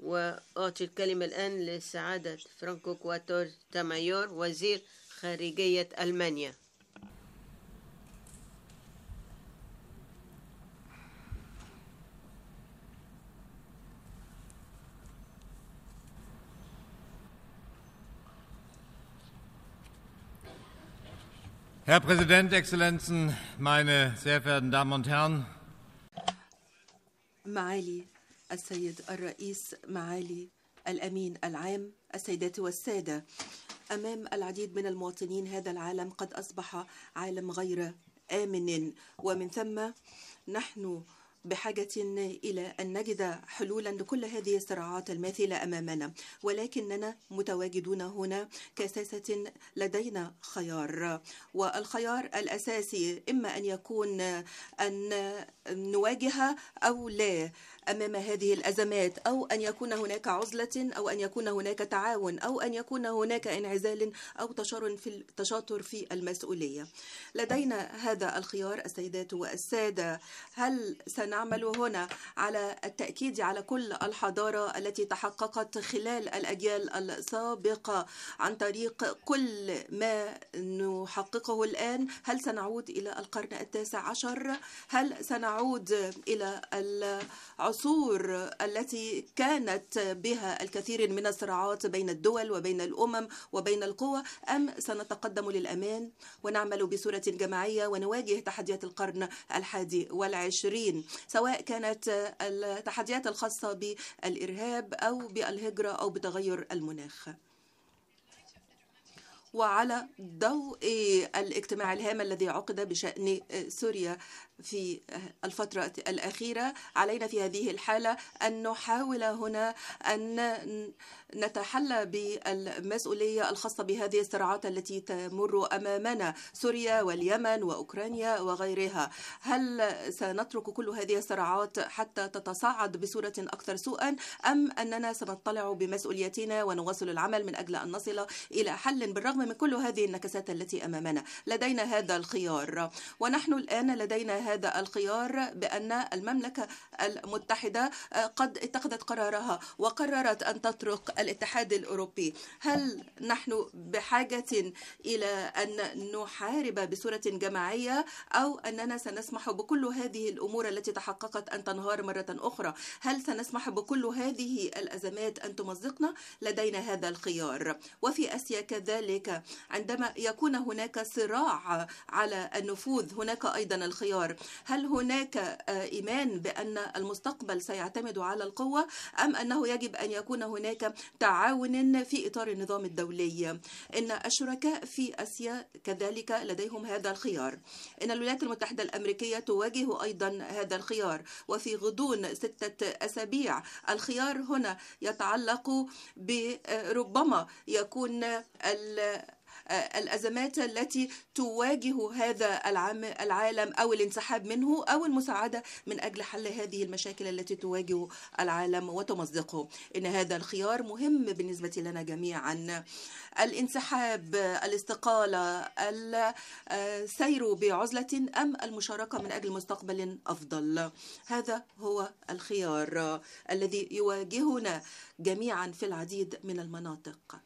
وأعطي الكلمة الآن لسعادة فرانكو كواتور تامايور وزير خارجية ألمانيا. Herr Präsident, Exzellenzen, meine sehr verehrten Damen und Herren. معالي السيد الرئيس، معالي الأمين العام، السيدات والسادة، أمام العديد من المواطنين هذا العالم قد أصبح عالم غير آمن، ومن ثم نحن بحاجة إلى أن نجد حلولا لكل هذه الصراعات الماثلة أمامنا، ولكننا متواجدون هنا كأساسة لدينا خيار، والخيار الأساسي إما أن يكون أن نواجه أو لا أمام هذه الأزمات، أو أن يكون هناك عزلة، أو أن يكون هناك تعاون، أو أن يكون هناك انعزال أو تشاطر في المسؤولية. لدينا هذا الخيار السيدات والسادة. هل سنعمل هنا على التأكيد على كل الحضارة التي تحققت خلال الأجيال السابقة عن طريق كل ما نحققه الآن؟ هل سنعود إلى القرن التاسع عشر؟ هل سنعود إلى العصور التي كانت بها الكثير من الصراعات بين الدول وبين الأمم وبين القوى، أم سنتقدم للأمان ونعمل بصورة جماعية ونواجه تحديات القرن الحادي والعشرين، سواء كانت التحديات الخاصة بالإرهاب أو بالهجرة أو بتغير المناخ؟ وعلى ضوء الاجتماع الهام الذي عقد بشأن سوريا في الفترة الأخيرة، علينا في هذه الحالة أن نحاول هنا أن نتحلى بالمسؤولية الخاصة بهذه الصراعات التي تمر أمامنا، سوريا واليمن وأوكرانيا وغيرها. هل سنترك كل هذه الصراعات حتى تتصاعد بصورة أكثر سوءا، أم أننا سنطلع بمسؤوليتنا ونواصل العمل من أجل أن نصل إلى حل بالرغم من كل هذه النكسات التي أمامنا؟ لدينا هذا الخيار، ونحن الآن لدينا هذا الخيار بأن المملكة المتحدة قد اتخذت قرارها وقررت أن تترك الاتحاد الأوروبي. هل نحن بحاجة إلى أن نحارب بصورة جماعية، أو أننا سنسمح بكل هذه الأمور التي تحققت أن تنهار مرة أخرى؟ هل سنسمح بكل هذه الأزمات أن تمزقنا؟ لدينا هذا الخيار. وفي آسيا كذلك، عندما يكون هناك صراع على النفوذ، هناك أيضا الخيار. هل هناك إيمان بأن المستقبل سيعتمد على القوة، أم أنه يجب أن يكون هناك تعاون في إطار النظام الدولي؟ إن الشركاء في آسيا كذلك لديهم هذا الخيار. إن الولايات المتحدة الأمريكية تواجه أيضا هذا الخيار، وفي غضون 6 أسابيع الخيار هنا يتعلق بربما يكون الأزمات التي تواجه هذا العالم، أو الانسحاب منه، أو المساعدة من أجل حل هذه المشاكل التي تواجه العالم وتمزقه. إن هذا الخيار مهم بالنسبة لنا جميعا. الانسحاب، الاستقالة، السير بعزلة، أم المشاركة من أجل مستقبل أفضل؟ هذا هو الخيار الذي يواجهنا جميعا في العديد من المناطق.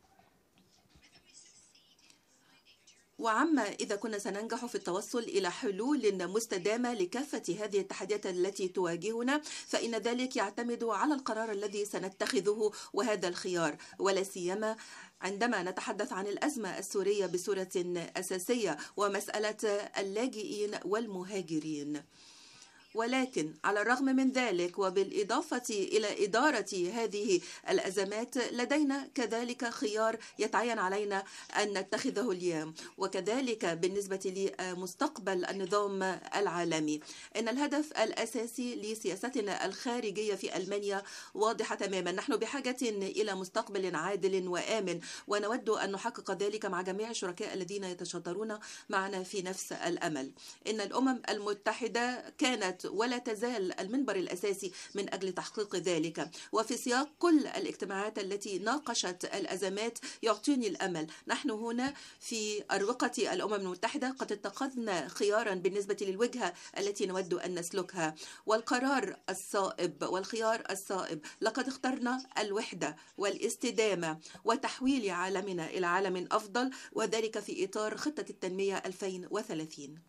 وعما إذا كنا سننجح في التوصل إلى حلول مستدامة لكافة هذه التحديات التي تواجهنا، فإن ذلك يعتمد على القرار الذي سنتخذه وهذا الخيار، ولا سيما عندما نتحدث عن الأزمة السورية بصورة أساسية ومسألة اللاجئين والمهاجرين. ولكن على الرغم من ذلك، وبالإضافة إلى إدارة هذه الأزمات، لدينا كذلك خيار يتعين علينا أن نتخذه اليوم، وكذلك بالنسبة لمستقبل النظام العالمي. إن الهدف الأساسي لسياستنا الخارجية في ألمانيا واضحة تماما. نحن بحاجة إلى مستقبل عادل وآمن، ونود أن نحقق ذلك مع جميع الشركاء الذين يتشاطرون معنا في نفس الأمل. إن الأمم المتحدة كانت كانت ولا تزال المنبر الأساسي من أجل تحقيق ذلك. وفي سياق كل الاجتماعات التي ناقشت الأزمات يعطيني الأمل. نحن هنا في أروقة الأمم المتحدة قد اتخذنا خيارا بالنسبة للوجهة التي نود أن نسلكها، والقرار الصائب والخيار الصائب. لقد اخترنا الوحدة والاستدامة وتحويل عالمنا إلى عالم أفضل، وذلك في إطار خطة التنمية 2030.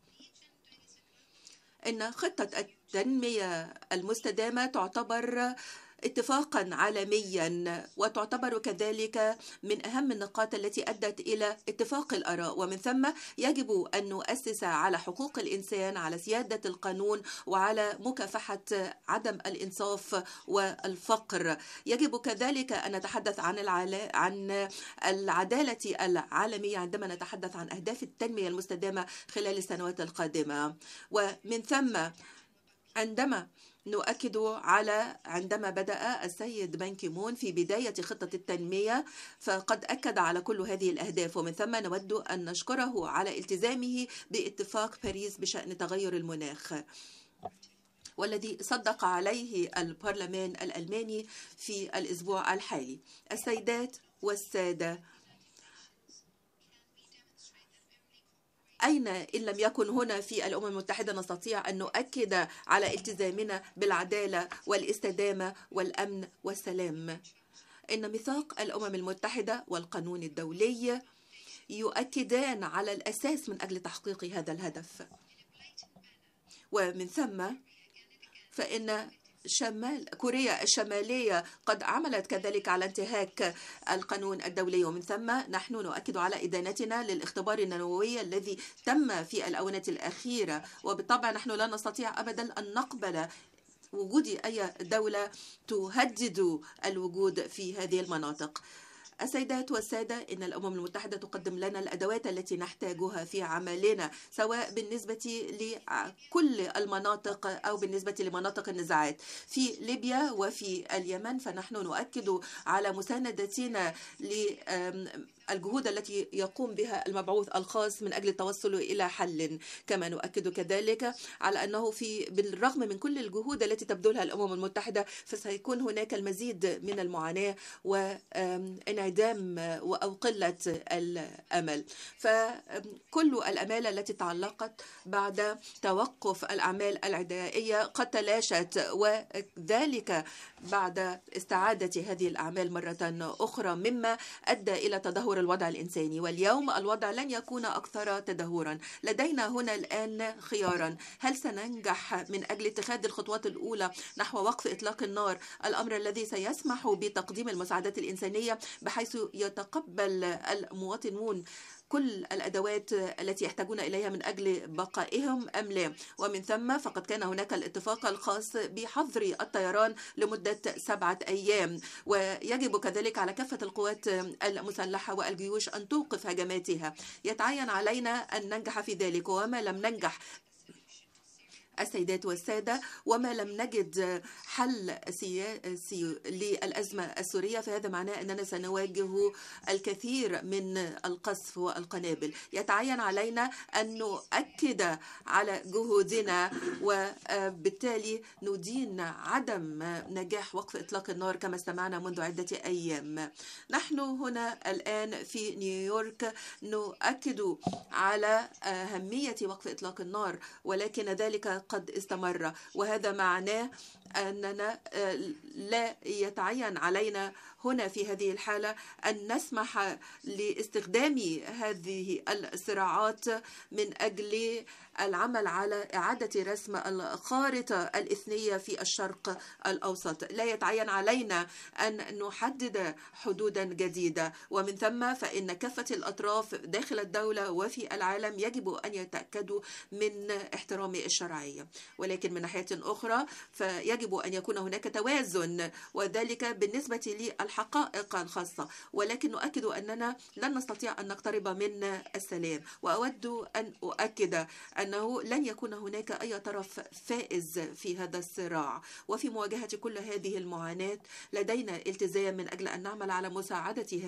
إن خطة التنمية المستدامة تعتبر اتفاقا عالميا، وتعتبر كذلك من أهم النقاط التي أدت إلى اتفاق الآراء. ومن ثم يجب أن نؤسس على حقوق الإنسان، على سيادة القانون، وعلى مكافحة عدم الإنصاف والفقر. يجب كذلك أن نتحدث عن العدالة العالمية عندما نتحدث عن أهداف التنمية المستدامة خلال السنوات القادمة. ومن ثم عندما بدأ السيد بان كي مون في بداية خطة التنمية فقد أكد على كل هذه الأهداف، ومن ثم نود أن نشكره على التزامه باتفاق باريس بشأن تغير المناخ، والذي صدق عليه البرلمان الألماني في الأسبوع الحالي. السيدات والسادة، أين إن لم يكن هنا في الأمم المتحدة نستطيع أن نؤكد على التزامنا بالعدالة والاستدامة والأمن والسلام؟ إن ميثاق الأمم المتحدة والقانون الدولي يؤكدان على الأساس من أجل تحقيق هذا الهدف. ومن ثم فإن كوريا الشمالية قد عملت كذلك على انتهاك القانون الدولي، ومن ثم نحن نؤكد على إدانتنا للاختبار النووي الذي تم في الآونة الأخيرة. وبالطبع نحن لا نستطيع أبدا أن نقبل وجود أي دولة تهدد الوجود في هذه المناطق. السيدات والسادة، إن الأمم المتحدة تقدم لنا الأدوات التي نحتاجها في عملنا، سواء بالنسبة لكل المناطق أو بالنسبة لمناطق النزاعات في ليبيا وفي اليمن. فنحن نؤكد على مساندتنا الجهود التي يقوم بها المبعوث الخاص من أجل التوصل إلى حل. كما نؤكد كذلك على أنه بالرغم من كل الجهود التي تبذلها الأمم المتحدة فسيكون هناك المزيد من المعاناة وانعدام أو قلة الأمل. فكل الأمال التي تعلقت بعد توقف الأعمال العدائية قد تلاشت، وذلك بعد استعادة هذه الأعمال مرة أخرى، مما أدى إلى تدهور الوضع الإنساني. واليوم الوضع لن يكون أكثر تدهورا. لدينا هنا الآن خيارا: هل سننجح من أجل اتخاذ الخطوات الأولى نحو وقف إطلاق النار، الأمر الذي سيسمح بتقديم المساعدات الإنسانية بحيث يتقبل المواطنون كل الأدوات التي يحتاجون إليها من أجل بقائهم أم لا؟ ومن ثم فقد كان هناك الاتفاق الخاص بحظر الطيران لمدة 7 أيام، ويجب كذلك على كافة القوات المسلحة والجيوش أن توقف هجماتها. يتعين علينا أن ننجح في ذلك، وما لم ننجح السيدات والسادة وما لم نجد حل سياسي للأزمة السورية فهذا معناه أننا سنواجه الكثير من القصف والقنابل. يتعين علينا أن نؤكد على جهودنا وبالتالي ندين عدم نجاح وقف إطلاق النار كما استمعنا منذ عدة أيام. نحن هنا الآن في نيويورك نؤكد على أهمية وقف إطلاق النار، ولكن ذلك قد استمر، وهذا معناه أننا لا يتعين علينا هنا في هذه الحالة أن نسمح لاستخدام هذه الصراعات من أجل العمل على إعادة رسم الخارطة الإثنية في الشرق الأوسط. لا يتعين علينا أن نحدد حدودا جديدة، ومن ثم فإن كافة الأطراف داخل الدولة وفي العالم يجب أن يتأكدوا من احترام الشرعية. ولكن من ناحية أخرى فيجب أن يكون هناك توازن، وذلك بالنسبة للحقائق الخاصة، ولكن نؤكد أننا لن نستطيع أن نقترب من السلام. وأود أن أؤكد أنه لن يكون هناك أي طرف فائز في هذا الصراع، وفي مواجهة كل هذه المعاناة لدينا التزام من أجل أن نعمل على مساعدة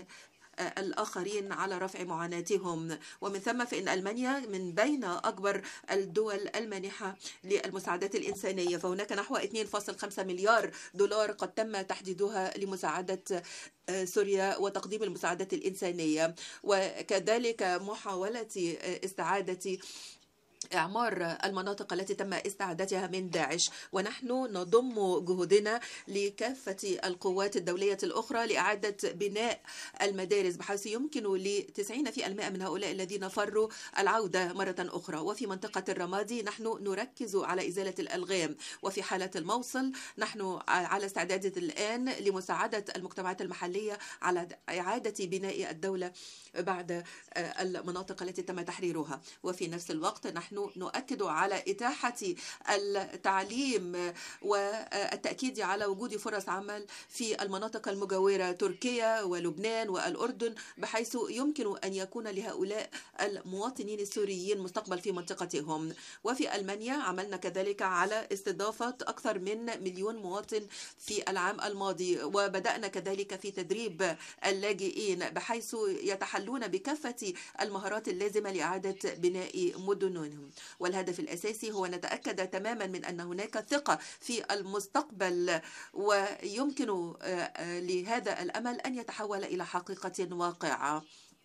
الآخرين على رفع معاناتهم. ومن ثم فإن ألمانيا من بين أكبر الدول المانحة للمساعدات الإنسانية، فهناك نحو 2.5 مليار دولار قد تم تحديدها لمساعدة سوريا وتقديم المساعدات الإنسانية، وكذلك محاولة استعادة إعمار المناطق التي تم استعادتها من داعش. ونحن نضم جهودنا لكافة القوات الدولية الأخرى لإعادة بناء المدارس، بحيث يمكن ل90% من هؤلاء الذين فروا العودة مرة أخرى. وفي منطقة الرمادي نحن نركز على إزالة الألغام، وفي حالة الموصل نحن على استعداد الآن لمساعدة المجتمعات المحلية على إعادة بناء الدولة بعد المناطق التي تم تحريرها. وفي نفس الوقت نحن نؤكد على إتاحة التعليم والتأكيد على وجود فرص عمل في المناطق المجاورة تركيا ولبنان والأردن، بحيث يمكن أن يكون لهؤلاء المواطنين السوريين مستقبل في منطقتهم. وفي ألمانيا عملنا كذلك على استضافة أكثر من 1,000,000 مواطن في العام الماضي، وبدأنا كذلك في تدريب اللاجئين بحيث يتحلون بكافة المهارات اللازمة لإعادة بناء مدنهم. والهدف الأساسي هو نتأكد تماما من أن هناك ثقة في المستقبل، ويمكن لهذا الأمل أن يتحول إلى حقيقة واقعة.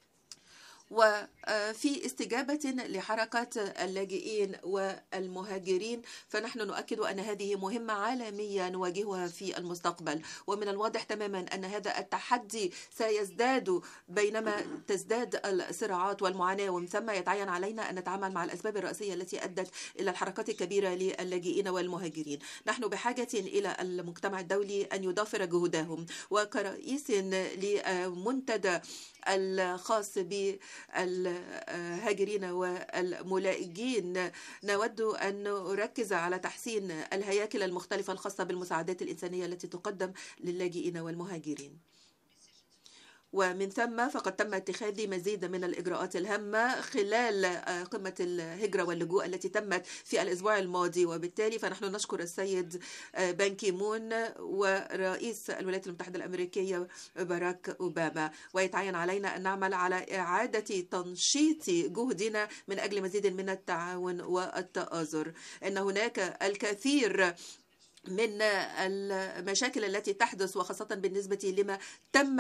وفي استجابة لحركة اللاجئين والمهاجرين، فنحن نؤكد أن هذه مهمة عالمية نواجهها في المستقبل، ومن الواضح تماما أن هذا التحدي سيزداد بينما تزداد الصراعات والمعاناة، ومن ثم يتعين علينا أن نتعامل مع الأسباب الرئيسية التي أدت إلى الحركات الكبيرة للاجئين والمهاجرين. نحن بحاجة إلى المجتمع الدولي أن يضافر جهودهم، وكرئيس لمنتدى الخاص بالهاجرين والملاجئين نود أن نركز على تحسين الهياكل المختلفة الخاصة بالمساعدات الإنسانية التي تقدم للاجئين والمهاجرين. ومن ثم فقد تم اتخاذ مزيد من الإجراءات الهامة خلال قمة الهجرة واللجوء التي تمت في الأسبوع الماضي، وبالتالي فنحن نشكر السيد بان كي مون ورئيس الولايات المتحدة الأمريكية باراك أوباما. ويتعين علينا أن نعمل على إعادة تنشيط جهدنا من أجل مزيد من التعاون والتآزر. إن هناك الكثير من المشاكل التي تحدث، وخاصة بالنسبة لما تم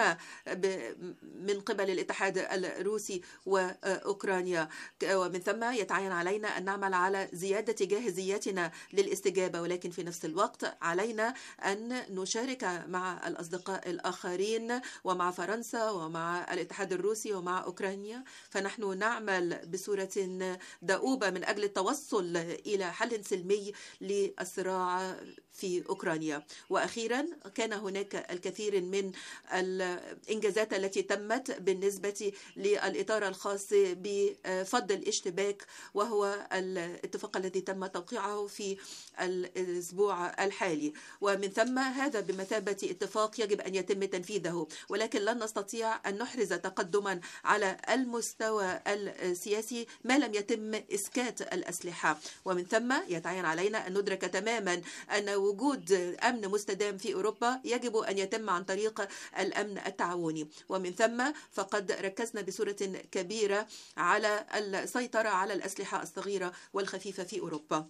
من قبل الاتحاد الروسي وأوكرانيا، ومن ثم يتعين علينا أن نعمل على زيادة جاهزيتنا للاستجابة، ولكن في نفس الوقت علينا أن نشارك مع الأصدقاء الآخرين ومع فرنسا ومع الاتحاد الروسي ومع أوكرانيا، فنحن نعمل بصورة دؤوبة من أجل التوصل إلى حل سلمي للصراع في أوكرانيا. وأخيرا كان هناك الكثير من الإنجازات التي تمت بالنسبة للإطار الخاص بفض الاشتباك، وهو الاتفاق الذي تم توقيعه في الأسبوع الحالي، ومن ثم هذا بمثابة اتفاق يجب أن يتم تنفيذه، ولكن لن نستطيع أن نحرز تقدما على المستوى السياسي ما لم يتم إسكات الأسلحة. ومن ثم يتعين علينا أن ندرك تماما أن وجود أمن مستدام في أوروبا يجب أن يتم عن طريق الأمن التعاوني. ومن ثم فقد ركزنا بصورة كبيرة على السيطرة على الأسلحة الصغيرة والخفيفة في أوروبا،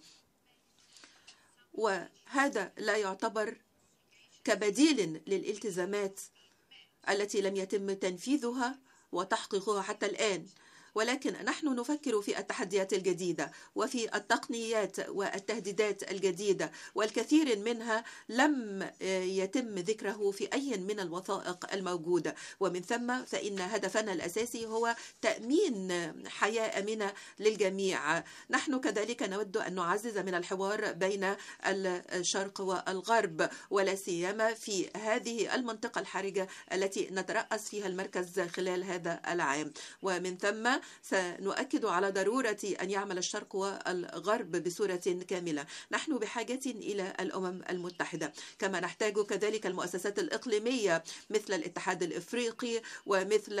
وهذا لا يعتبر كبديل للالتزامات التي لم يتم تنفيذها وتحقيقها حتى الآن، ولكن نحن نفكر في التحديات الجديدة وفي التقنيات والتهديدات الجديدة، والكثير منها لم يتم ذكره في أي من الوثائق الموجودة. ومن ثم فإن هدفنا الأساسي هو تأمين حياة آمنة للجميع. نحن كذلك نود أن نعزز من الحوار بين الشرق والغرب، ولا سيما في هذه المنطقة الحرجة التي نترأس فيها المركز خلال هذا العام. ومن ثم سنؤكد على ضرورة أن يعمل الشرق والغرب بصورة كاملة. نحن بحاجة إلى الأمم المتحدة، كما نحتاج كذلك المؤسسات الإقليمية مثل الاتحاد الإفريقي ومثل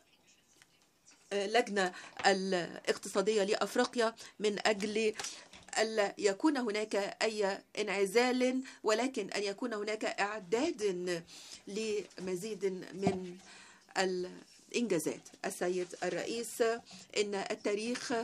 اللجنة الاقتصادية لأفريقيا من أجل ألا يكون هناك أي انعزال، ولكن أن يكون هناك إعداد لمزيد من الإنجازات. السيد الرئيس، إن التاريخ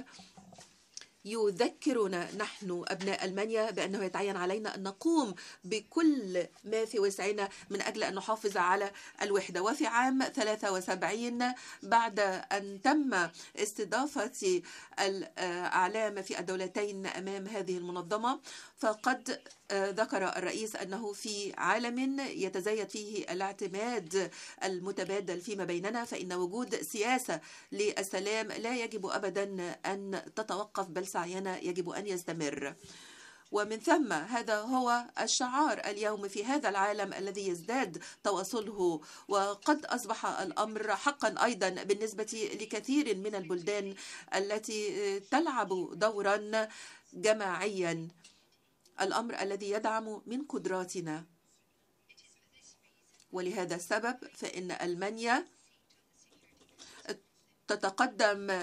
يذكرنا نحن أبناء ألمانيا بأنه يتعين علينا أن نقوم بكل ما في وسعنا من أجل أن نحافظ على الوحدة. وفي عام 73 بعد أن تم استضافة الأعلام في الدولتين أمام هذه المنظمة، فقد ذكر الرئيس أنه في عالم يتزايد فيه الاعتماد المتبادل فيما بيننا، فإن وجود سياسة للسلام لا يجب أبدا أن تتوقف، بل سعينا يجب أن يستمر. ومن ثم هذا هو الشعار اليوم في هذا العالم الذي يزداد تواصله، وقد أصبح الأمر حقا أيضا بالنسبة لكثير من البلدان التي تلعب دورا جماعيا، الأمر الذي يدعم من قدراتنا. ولهذا السبب فإن ألمانيا تتقدم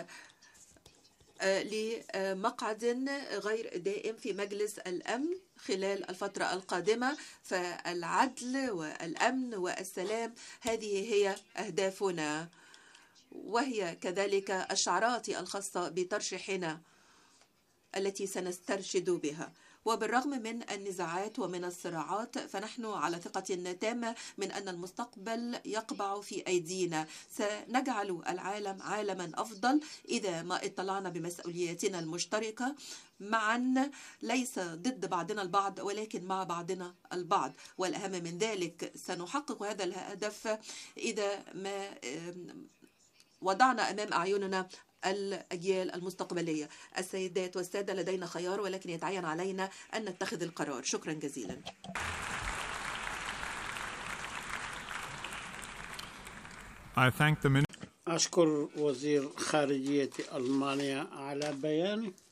لمقعد غير دائم في مجلس الأمن خلال الفترة القادمة، فالعدل والأمن والسلام هذه هي أهدافنا، وهي كذلك الشعارات الخاصة بترشيحنا التي سنسترشد بها. وبالرغم من النزاعات ومن الصراعات، فنحن على ثقة تامة من أن المستقبل يقبع في أيدينا. سنجعل العالم عالما أفضل إذا ما اطلعنا بمسؤولياتنا المشتركة معا، ليس ضد بعضنا البعض ولكن مع بعضنا البعض. والأهم من ذلك سنحقق هذا الهدف إذا ما وضعنا أمام أعيننا الأجيال المستقبلية. السيدات والسادة، لدينا خيار ولكن يتعين علينا أن نتخذ القرار. شكرا جزيلا. أشكر وزير خارجية ألمانيا على بيانه.